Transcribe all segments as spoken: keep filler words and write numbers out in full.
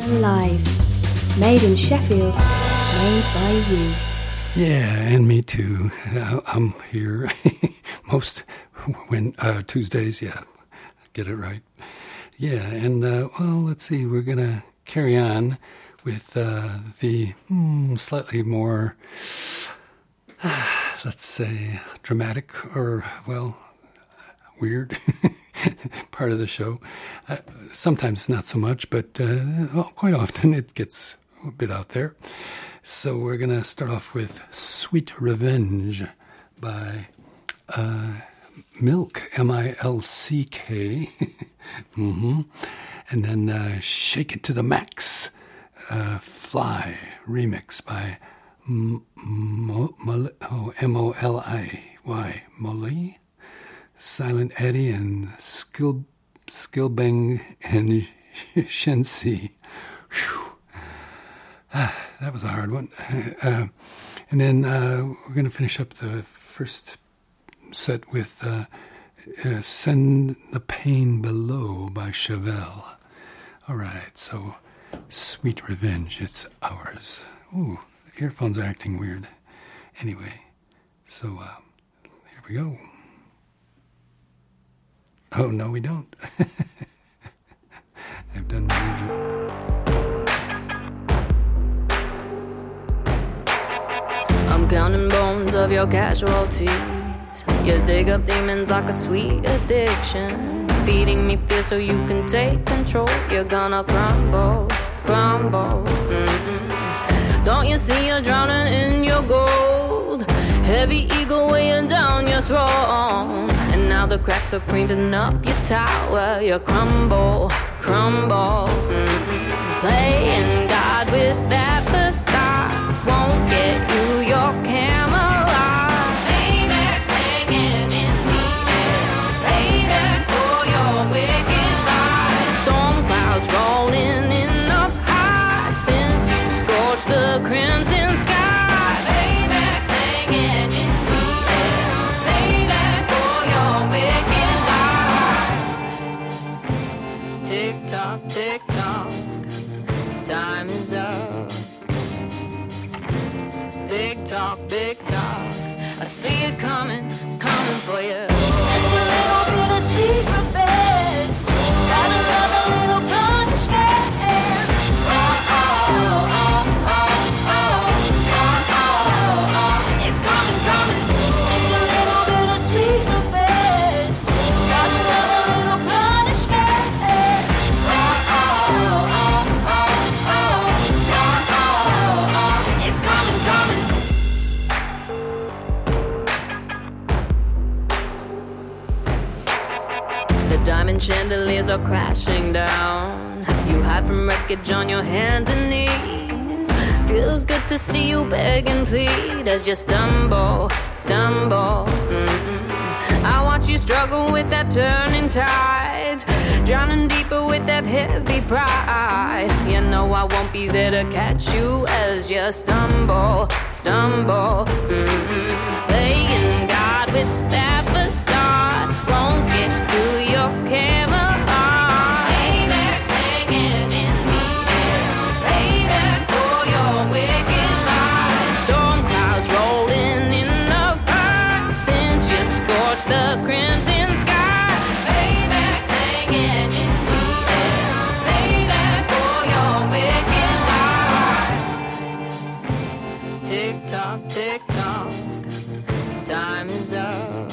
Live. Made in Sheffield. Made by you. Yeah, and me too. Uh, I'm here most when uh, Tuesdays, yeah, get it right. Yeah, and uh, well, let's see, we're going to carry on with uh, the mm, slightly more, uh, let's say, dramatic or, well, weird part of the show. Uh, sometimes not so much, but uh, well, quite often it gets a bit out there. So we're going to start off with Sweet Revenge by uh, Milk, M I L C K. mm-hmm. And then uh, Shake It to the Max, uh, Fly, remix by M- M- M- oh, M O L I Y, Molly, Silent Eddie, and Skill, Skillbang and Shensi. Whew. Ah, that was a hard one. Uh, and then uh, we're going to finish up the first set with uh, uh, Send the Pain Below by Chevelle. All right, so Sweet Revenge, it's ours. Ooh, the earphones are acting weird. Anyway, so uh, here we go. Oh, no, we don't. I've done my usual. I'm counting bones of your casualties. You dig up demons like a sweet addiction, feeding me fear so you can take control. You're gonna crumble, crumble. Mm-hmm. Don't you see you're drowning in your gold? Heavy ego weighing down your throne, and now the cracks are printing up your tower. You crumble, crumble. Mm-hmm. Playing God with that facade won't get you your Camelot. Payback's hanging in the air. Payback for your wicked lies. Storm clouds rolling in up high since you scorched the crimson sky. Payback's hanging in the air. Payback for your wicked lies. Tick tock, tick tock. Time is up. Big talk, big talk. I see it coming, coming for you. Just a little bit of sweet revenge. Gotta love a little punishment. Oh, oh, oh, oh, oh, oh, oh, oh. It's coming, coming. Just a little bit of sweet revenge. Gotta love a little punishment. Oh, oh, oh, oh, oh, oh, oh, oh. It's coming, coming. Diamond chandeliers are crashing down. You hide from wreckage on your hands and knees. Feels good to see you beg and plead as you stumble, stumble. Mm-hmm. I watch you struggle with that turning tide, drowning deeper with that heavy pride. You know I won't be there to catch you as you stumble, stumble. Mm-hmm. Playing God with that facade won't get you your Camelot. Payback's hanging in the air. Payback for your wicked lies. Storm clouds rolling in the burn since you scorched the crimson sky. Payback's hanging in the air. Payback for your wicked lies. Tick tock, tick tock. Time is up.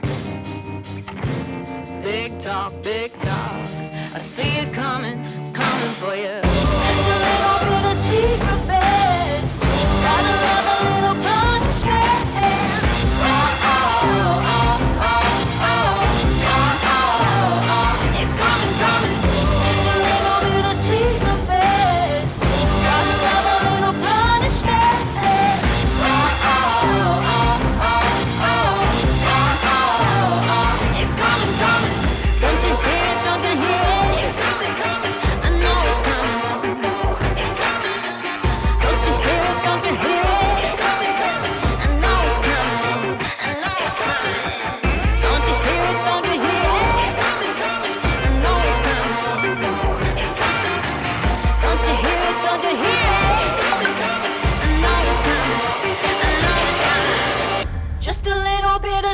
Big talk, big talk. I see it coming, coming for you. Just a little bit of sweet revenge. Gotta love a little punishment. Oh, oh, oh, oh, oh, oh, oh, oh. It's coming, coming. Just a little bit of sweet revenge. Gotta love a little punishment. Oh, oh, oh, oh, oh, oh, oh, oh. It's coming, coming. Don't you hear it, don't you hear it? It's coming, coming. I know it's coming. It's coming.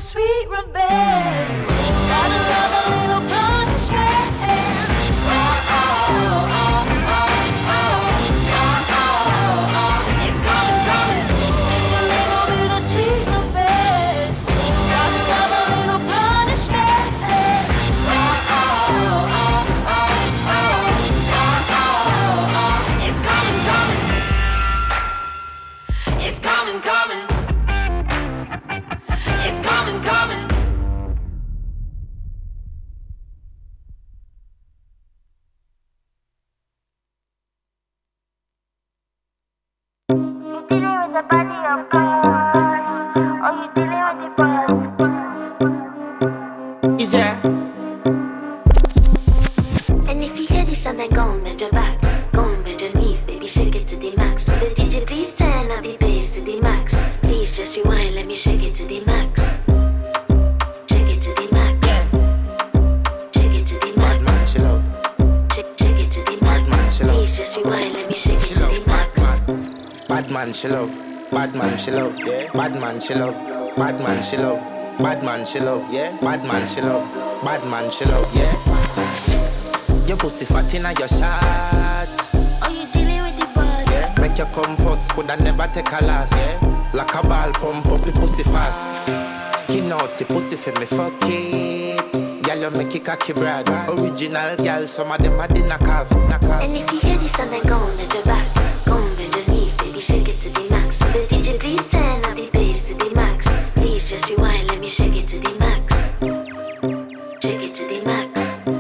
sweet revenge. Gotta love a little punishment. Oh, oh, oh, oh, oh, oh, oh, oh. It's coming, coming. Just a little bit of sweet revenge. Gotta love a little punishment. Oh, oh, oh, oh, oh, oh, oh, oh. It's coming, coming. It's coming, coming. It's coming, coming. You dealing with the body of course, or you dealing with the boss? Is there? And if you hear this and then go and bend your back, go and bend your knees, baby, shake it to the max. Will the D J please turn up the bass to the max? Please just rewind, let me shake it to the max. Shake it to the max. Shake it to the max. Bad man, she love. Shake, shake it to the max. Bad man, she love. Please just rewind, let me shake it She to love. the max. Bad man, she love. Bad man, she love. Yeah. Bad man, she love. Bad man, she love. Bad man, she love. Yeah. Bad man, she love. Bad man, she love. Yeah. Your pussy fat inna your shot. Oh, you dealing with the boss? Yeah. Make you come first, coulda never take a last. Yeah. Like a ball pump up the pussy fast. Skin out the pussy for me fuck it. Girl, you make it cocky brad. Original girl, some of them a dinner calf. And if you hear this and then go and bend your back, go and bend your knees, baby, shake it to the max. Will the D J please turn up the bass to the max? Please just rewind, let me shake it to the max. Shake it to the max.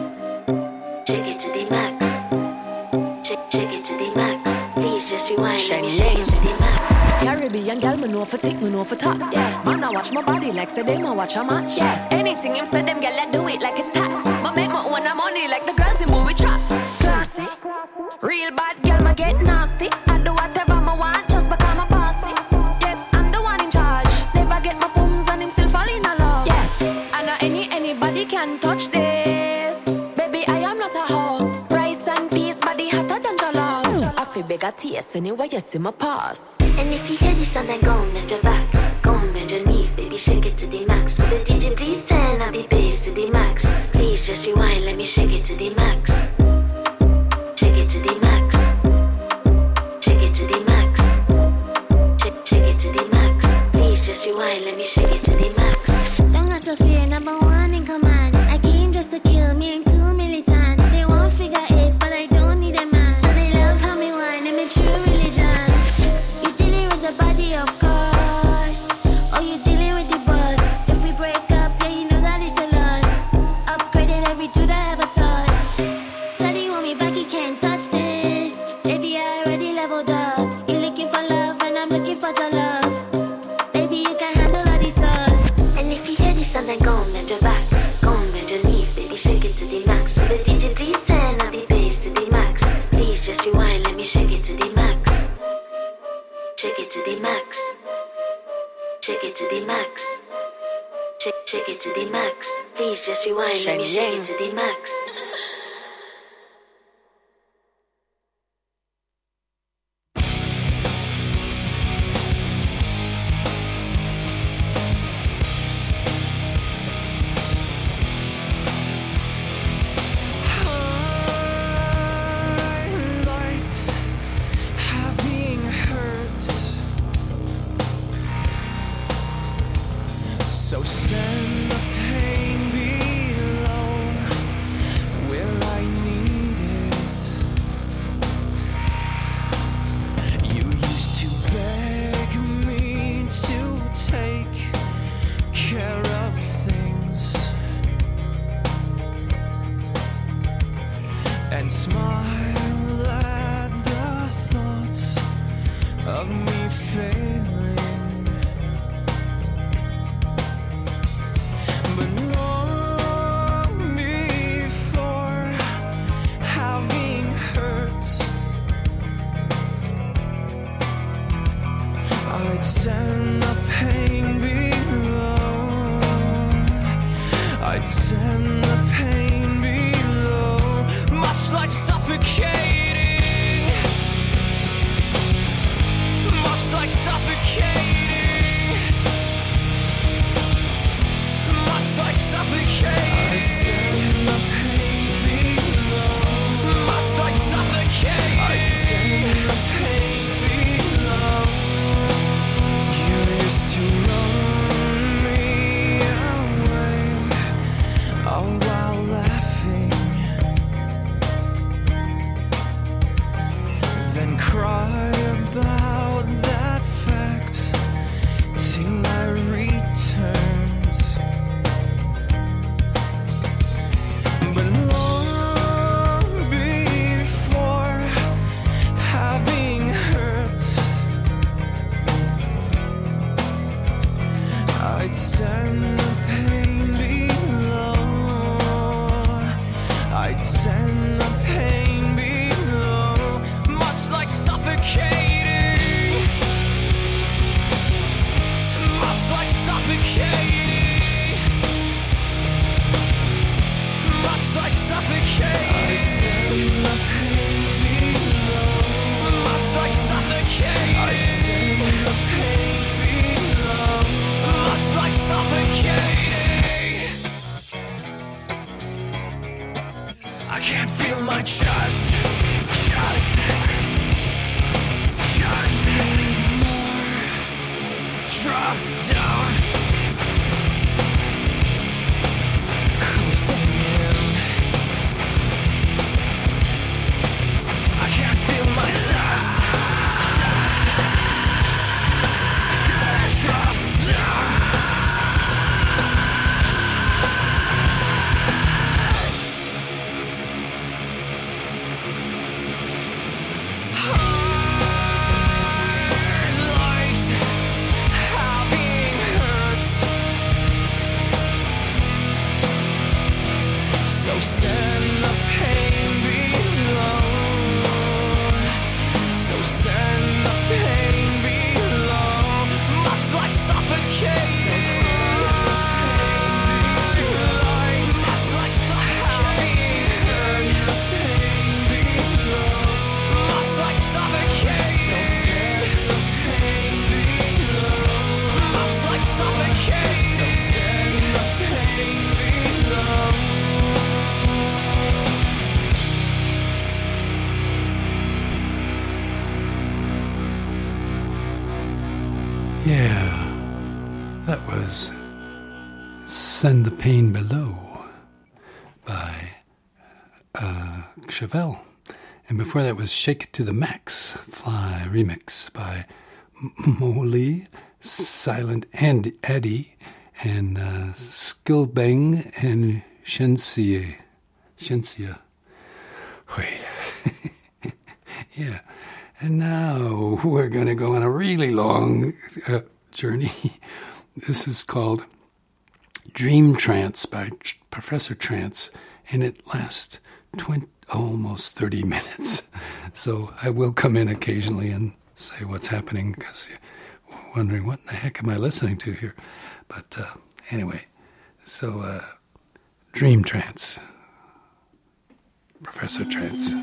Shake it to the max. Shake, shake it to the max. Please just rewind, let me shake it to the max. Caribbean girl, me know for tick, me know for top. Yeah, man, I watch my body like say them, I watch a match. Yeah, anything him say them, girl, I do it like it's tax. But make my own money like the girls in movie trap. Classy, real bad girl, me get nasty. I do whatever I want just because I'm bossy. Yes, I'm the one in charge. Never get my booms and him still fall in love. Yes, I know any anybody can touch this. Baby, I am not a hoe. Rice and peas, body hotter than jollof. I feel bigger taste anyway, you see my pass. And if you hear this and then go and bend your back, go and bend your knees, baby, shake it to the max. Will the D J please turn up the bass to the max? Please just rewind, let me shake it to the max. Shake it to the max. Shake it to the max. Shake, shake it to the max. Please just rewind, let me shake it to the max. Don't got to fear, number one in command. I came just to kill, me ain't too militant. They won't figure eight, but I don't need a man. So they love how me whine, and me true religion. You dealing with the body, of course, or you dealing with the boss. If we break up, yeah, you know that it's a loss. Upgraded every dude I ever tossed. Steady want me back, you can't touch this. Baby, I already leveled up. You looking for love, and I'm looking for your love. Baby, you can handle all these sauce. And if you hear this and then go and bend your back, go and bend your knees, baby, shake it to the max. Will the D J please turn up the bass to the max? Please just rewind, let me shake it to the max. Shake it to the max. Shake it to the max. Shake, shake it to the max. Please just rewind, let me shake it to the max. So send the pain below where I need it. You used to beg me to take care of things and smile at the thoughts of me failing. I'd send the pain below. I'd send the pain below. Much like suffocating. Much like suffocating. Yeah, that was Send the Pain Below by uh, Chevelle. And before that was Shake It to the Max Fly remix by Molly, Silent and Eddie, and uh, Skillbang and Shensia. Shensia. Wait. Yeah. And now we're going to go on a really long uh, journey. This is called Dream Trance by Tr- Professor Trance, and it lasts twenty, almost thirty minutes. So I will come in occasionally and say what's happening, because you're wondering, what the heck am I listening to here? But uh, anyway, so uh, Dream Trance, Professor Trance.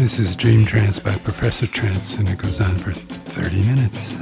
This is Dream Trance by Professor Trance, and it goes on for thirty minutes.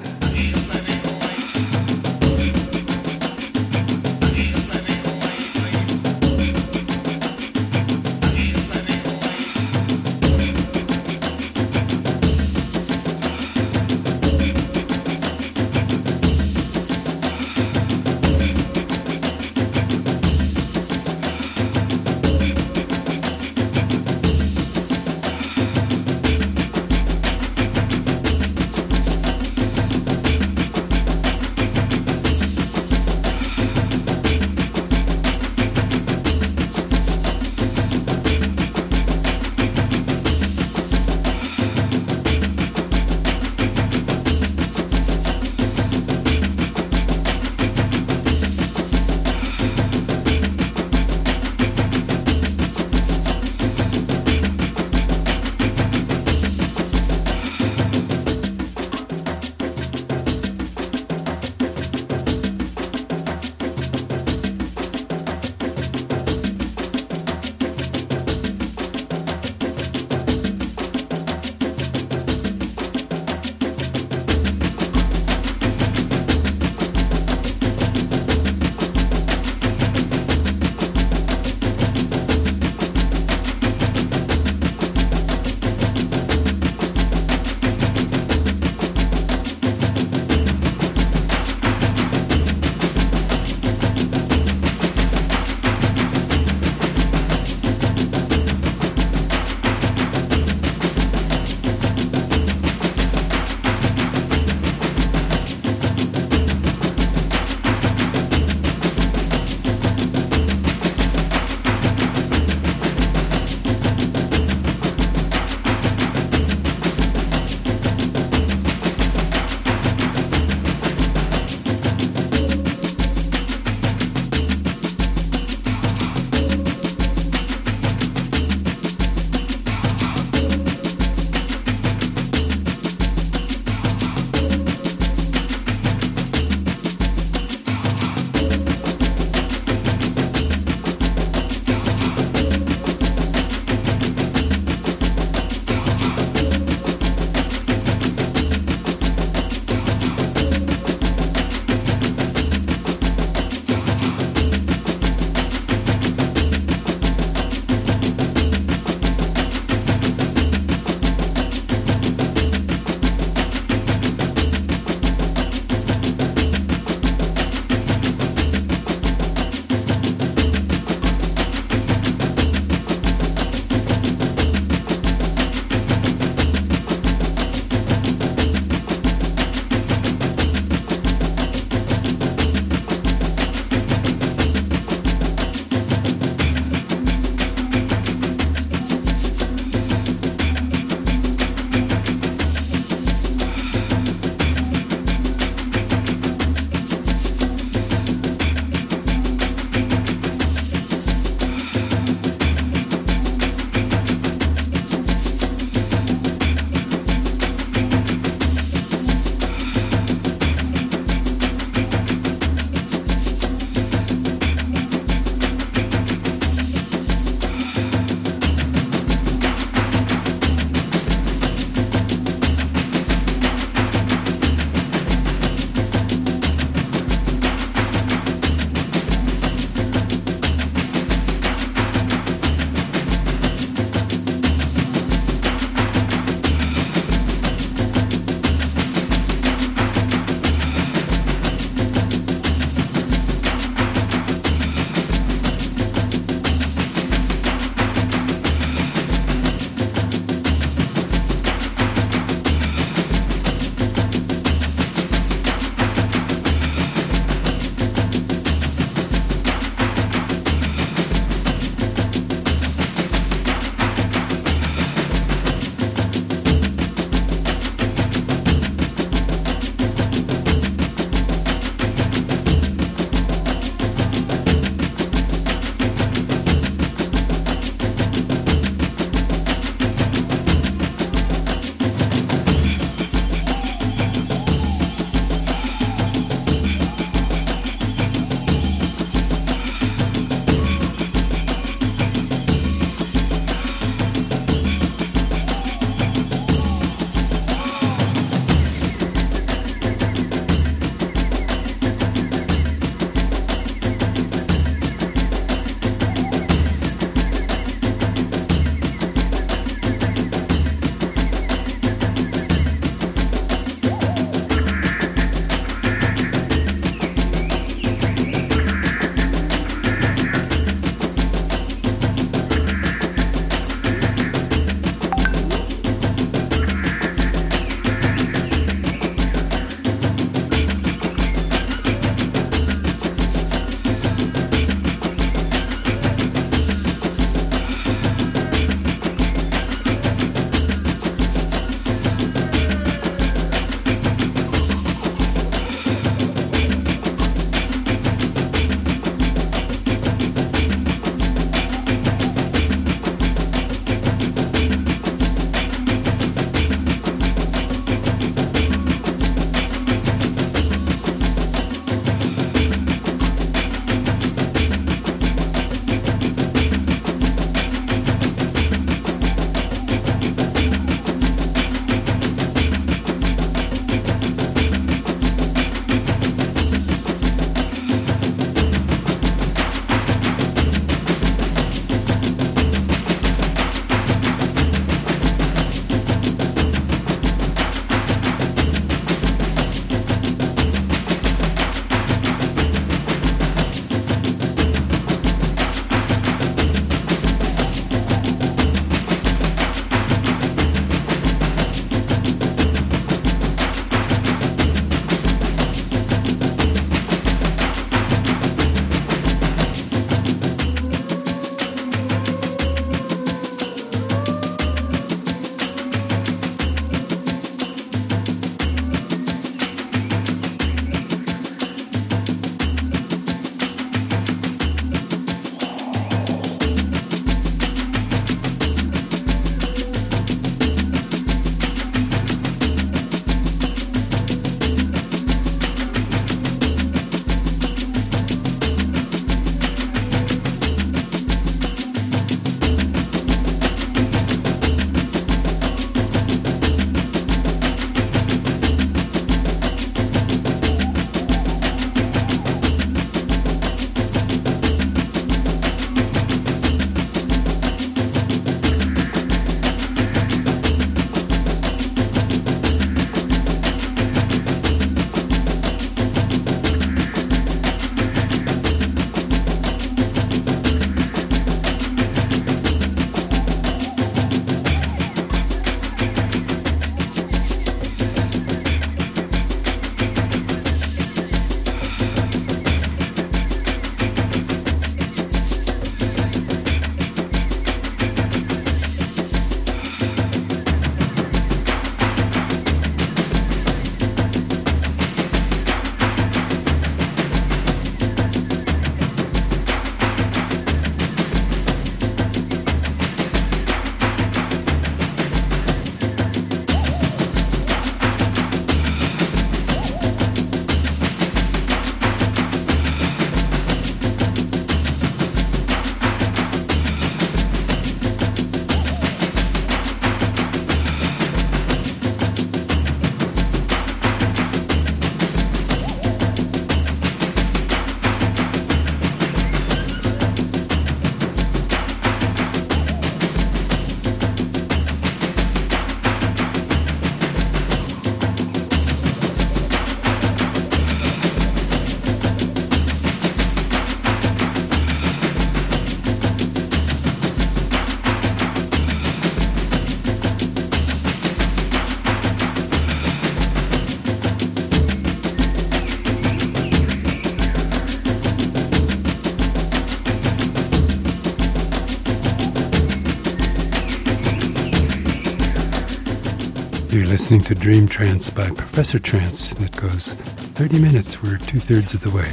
You're listening to Dream Trance by Professor Trance, and it goes thirty minutes. We're two-thirds of the way.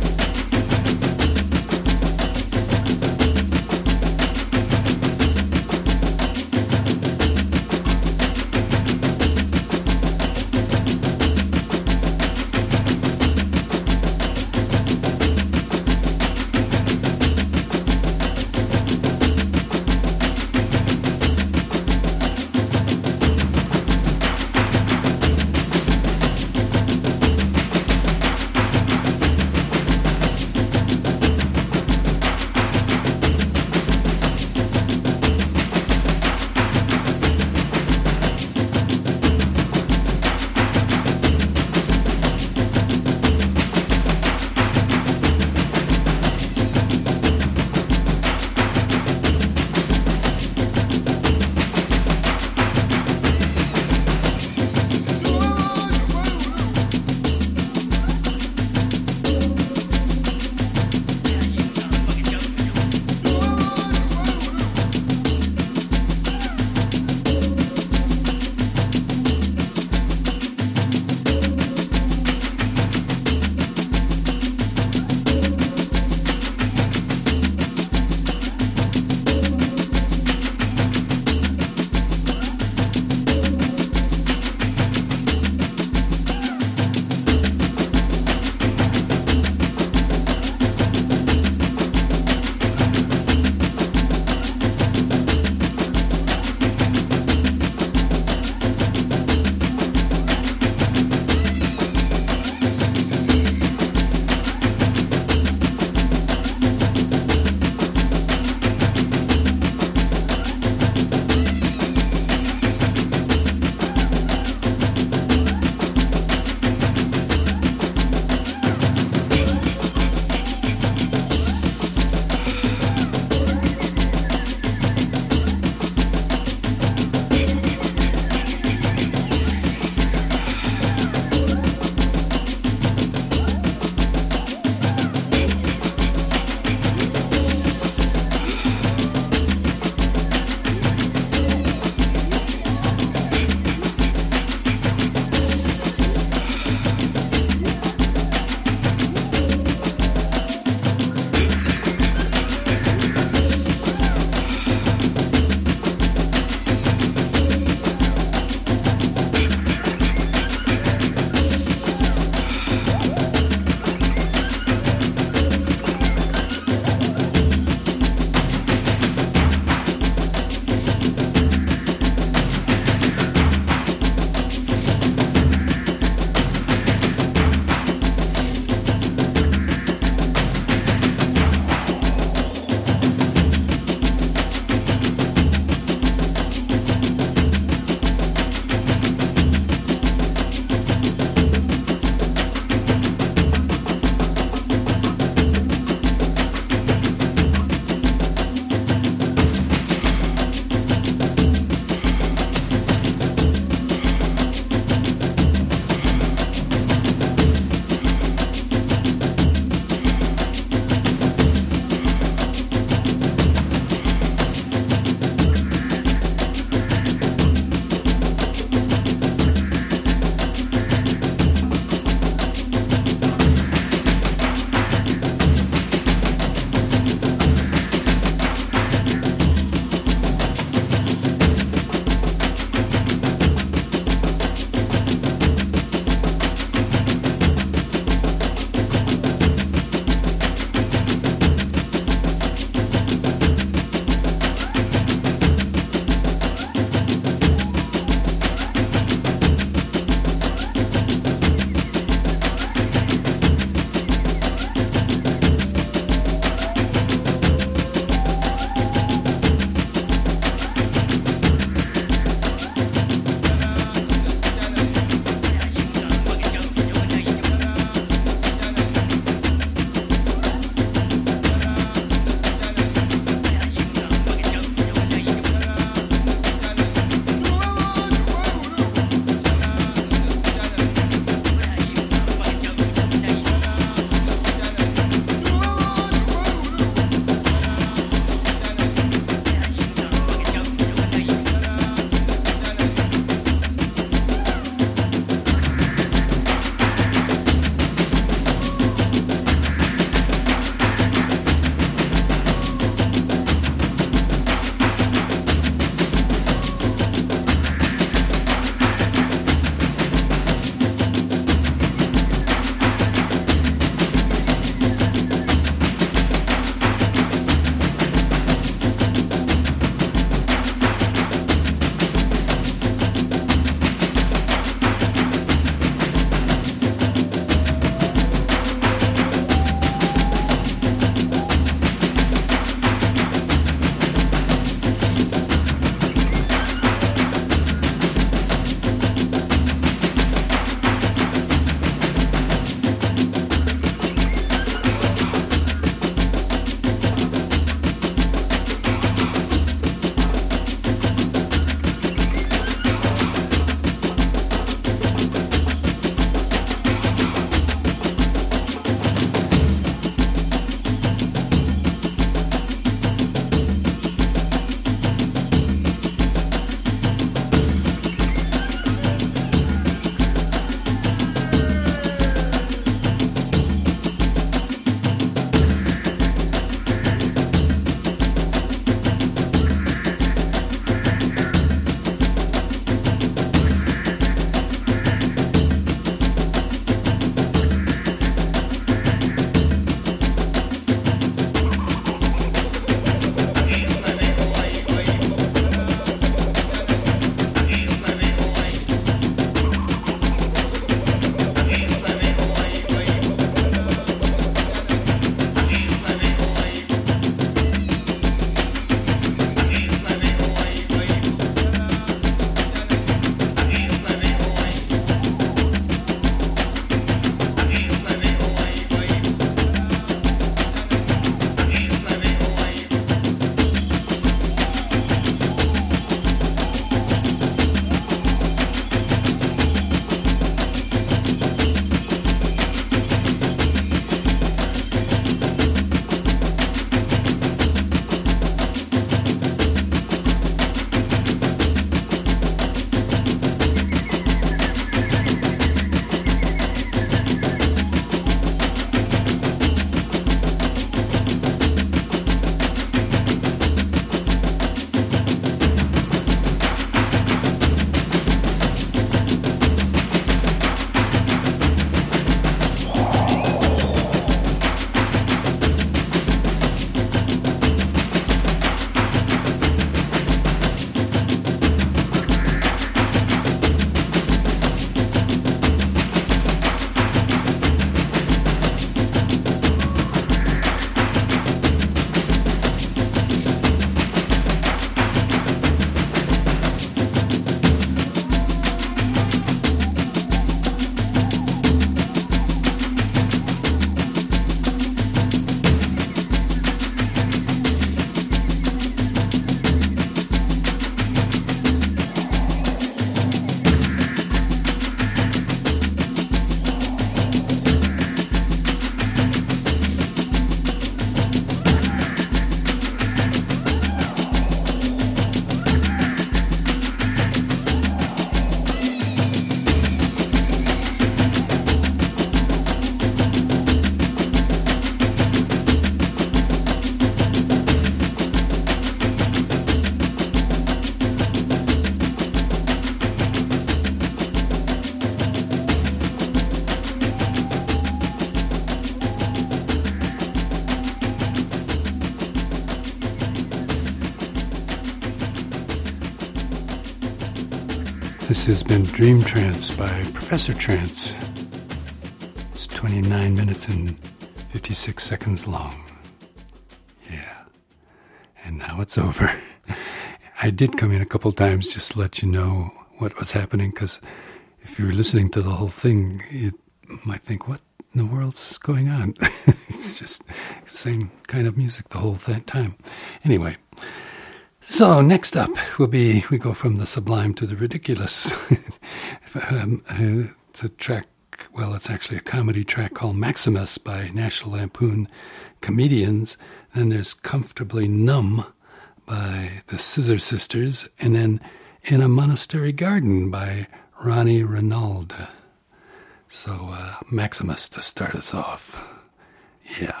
This has been Dream Trance by Professor Trance. It's twenty-nine minutes and fifty-six seconds long. Yeah. And now it's over. I did come in a couple times just to let you know what was happening, because if you were listening to the whole thing, you might think, what in the world's going on? It's just the same kind of music the whole th- time. Anyway. So next up will be, we go from the sublime to the ridiculous. um, uh, it's a track, well, it's actually a comedy track called Maximus by National Lampoon Comedians. Then there's Comfortably Numb by the Scissor Sisters. And then In a Monastery Garden by Ronnie Renaud. So uh, Maximus to start us off. Yeah.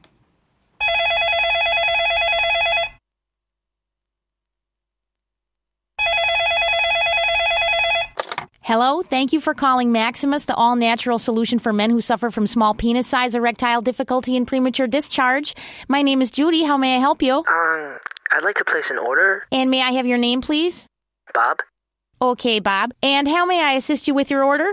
Hello, thank you for calling Maximus, the all-natural solution for men who suffer from small penis size, erectile difficulty, and premature discharge. My name is Judy. How may I help you? Um, I'd like to place an order. And may I have your name, please? Bob? Okay, Bob. And how may I assist you with your order?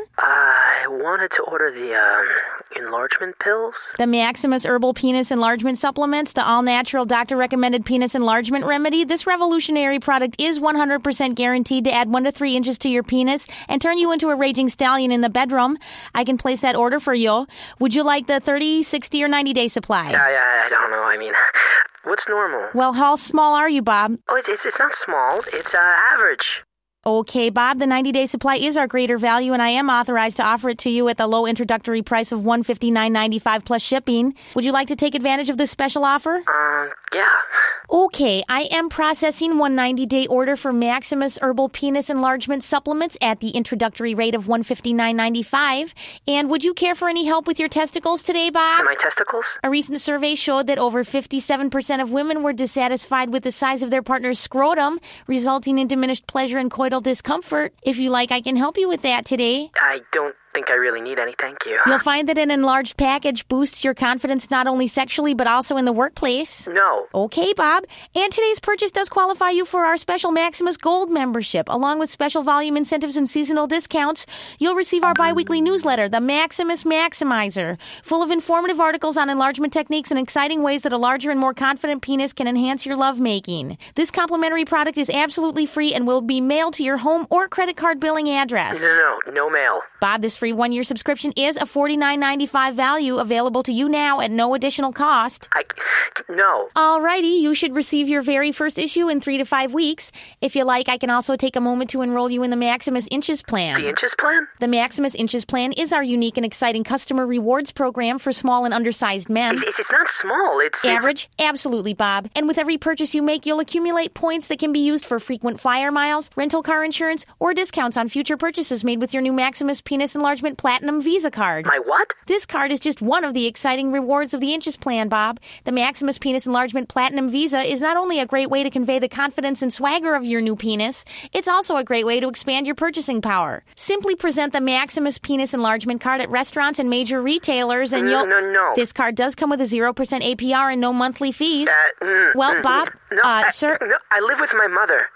I wanted to order the, um, enlargement pills. The Maximus Herbal Penis Enlargement Supplements, the all-natural doctor-recommended penis enlargement remedy. This revolutionary product is one hundred percent guaranteed to add one to three inches to your penis and turn you into a raging stallion in the bedroom. I can place that order for you. Would you like the thirty, sixty, or ninety-day supply? I, I, I don't know. I mean, what's normal? Well, how small are you, Bob? Oh, it's, it's, it's not small. It's, uh, average. Okay, Bob, the ninety-day supply is our greater value, and I am authorized to offer it to you at the low introductory price of one hundred fifty-nine dollars and ninety-five cents plus shipping. Would you like to take advantage of this special offer? Um, yeah. Okay, I am processing one ninety-day order for Maximus Herbal Penis Enlargement Supplements at the introductory rate of one hundred fifty-nine dollars and ninety-five cents. And would you care for any help with your testicles today, Bob? My testicles? A recent survey showed that over fifty-seven percent of women were dissatisfied with the size of their partner's scrotum, resulting in diminished pleasure and coital discomfort. If you like, I can help you with that today. I don't think I really need any, thank you. You'll find that an enlarged package boosts your confidence not only sexually but also in the workplace. No. Okay, Bob. And today's purchase does qualify you for our special Maximus Gold membership. Along with special volume incentives and seasonal discounts, you'll receive our bi-weekly newsletter, the Maximus Maximizer, full of informative articles on enlargement techniques and exciting ways that a larger and more confident penis can enhance your lovemaking. This complimentary product is absolutely free and will be mailed to your home or credit card billing address. No, no, no mail. Bob, this free one-year subscription is a forty-nine dollars and ninety-five cents value available to you now at no additional cost. I... No. Alrighty, you should receive your very first issue in three to five weeks. If you like, I can also take a moment to enroll you in the Maximus Inches Plan. The Inches Plan? The Maximus Inches Plan is our unique and exciting customer rewards program for small and undersized men. It's, it's not small, it's... Average? Absolutely, Bob. And with every purchase you make, you'll accumulate points that can be used for frequent flyer miles, rental car insurance, or discounts on future purchases made with your new Maximus Penis Enlargement Platinum Visa card. My what? This card is just one of the exciting rewards of the Inches Plan, Bob. The Maximus Penis Enlargement Platinum Visa is not only a great way to convey the confidence and swagger of your new penis, it's also a great way to expand your purchasing power. Simply present the Maximus Penis Enlargement card at restaurants and major retailers and no, you'll... No, no, This card does come with a zero percent A P R and no monthly fees. Uh, mm, well, mm, Bob, no, uh, I, sir... No, I live with my mother.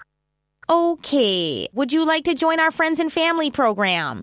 Okay. Would you like to join our Friends and Family program?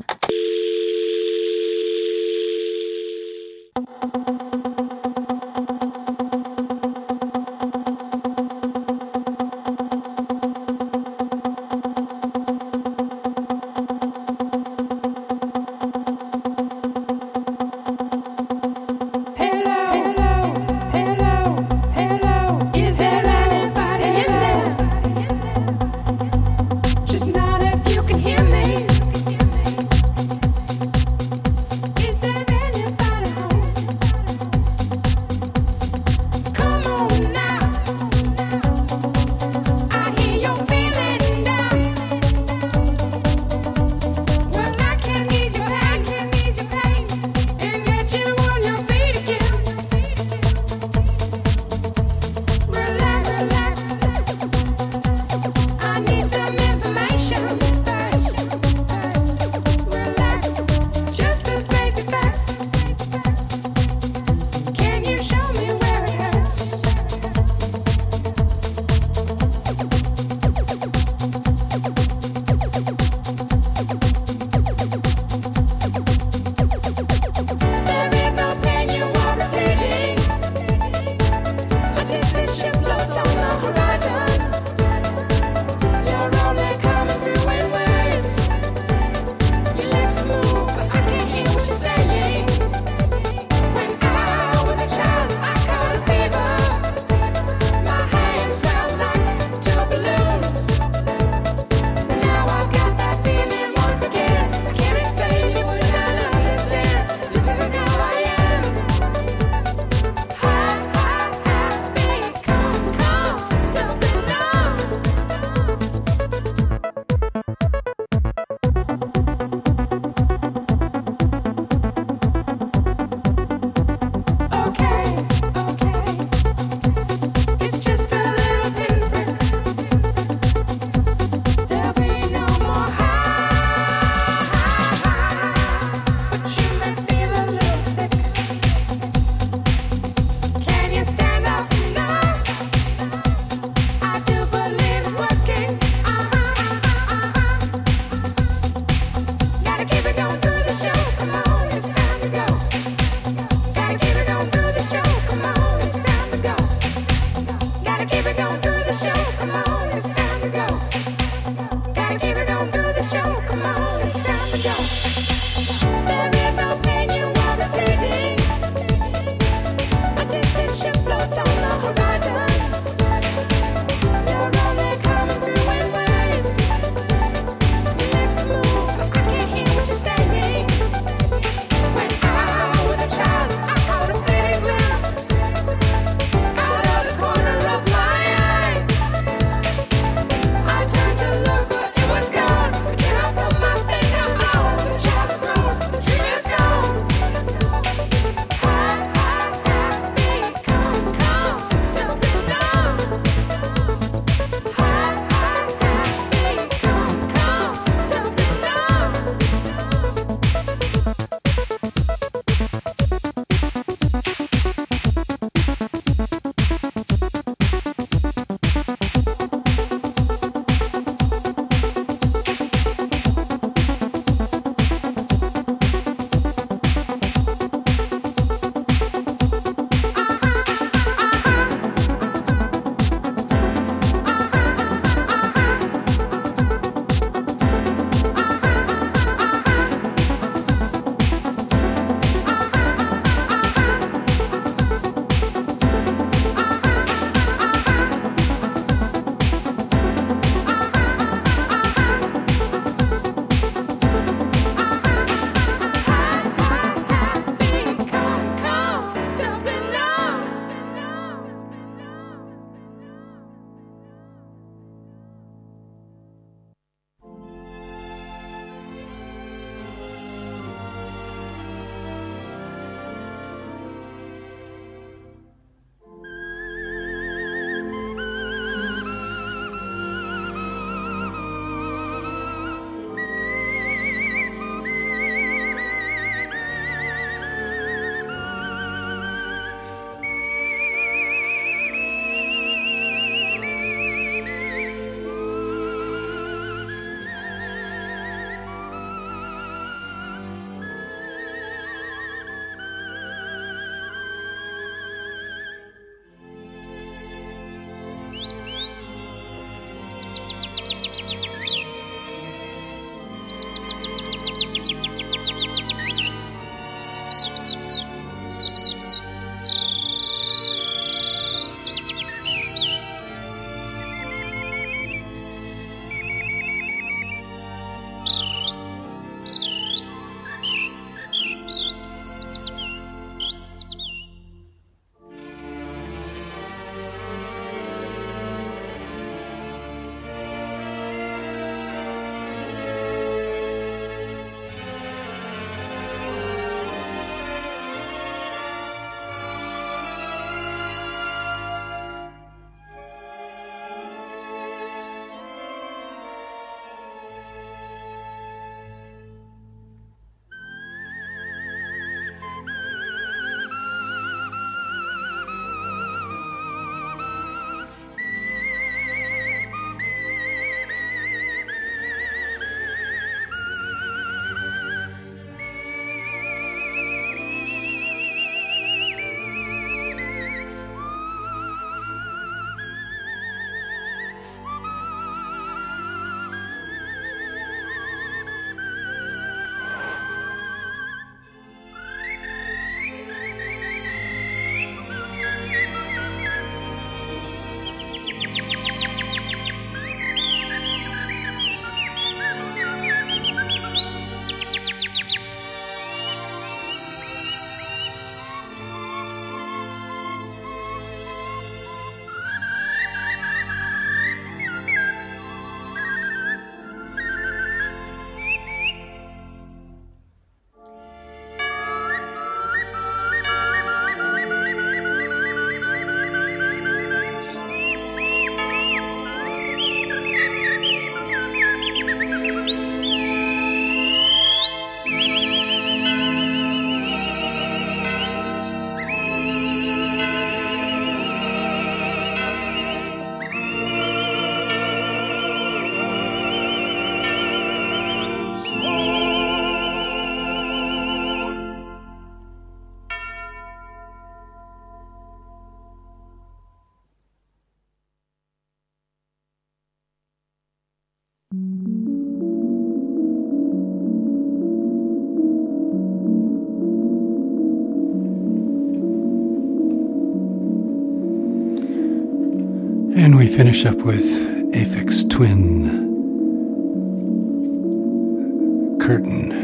And we finish up with Aphex Twin, Curtain.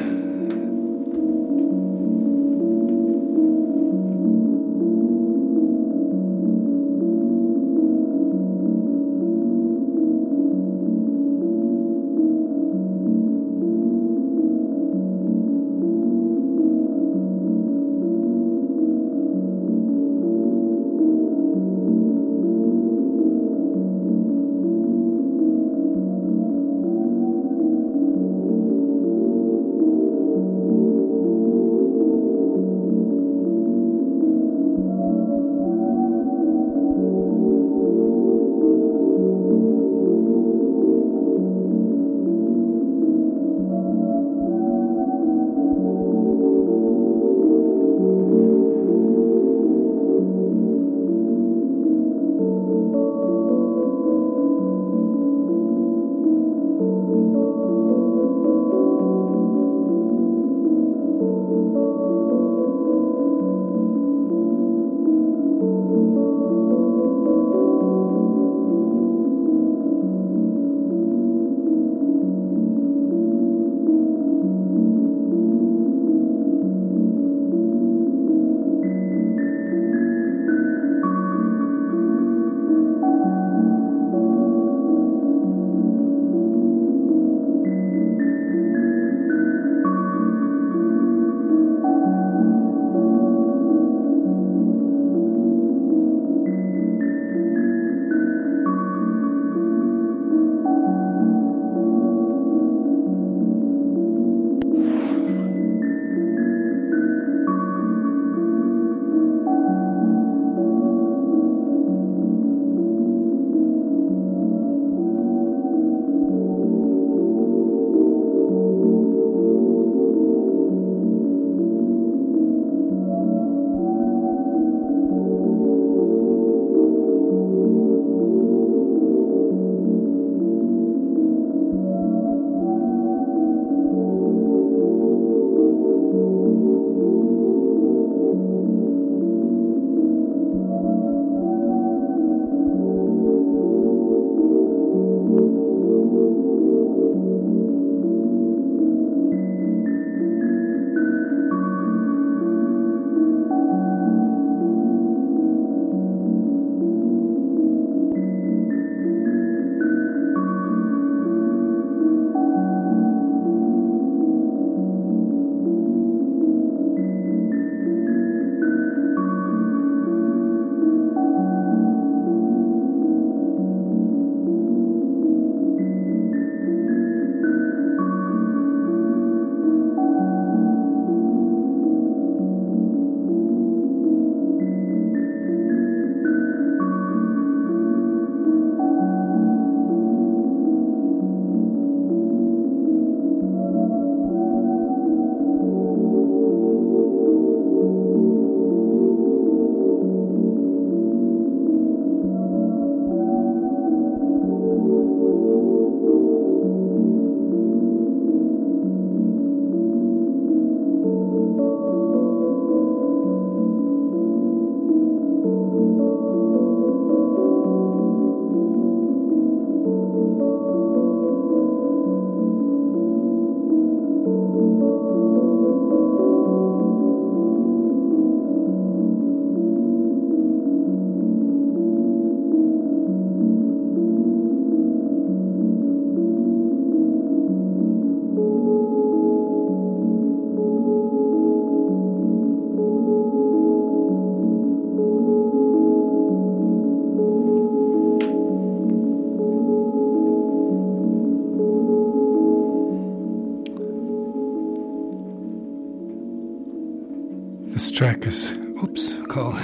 This track is, oops, called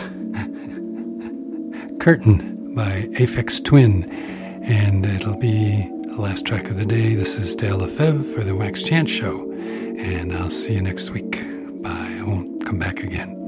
Curtain by Aphex Twin, and it'll be the last track of the day. This is Dale Lefebvre for the Wax Chance Show, and I'll see you next week. Bye. I won't come back again.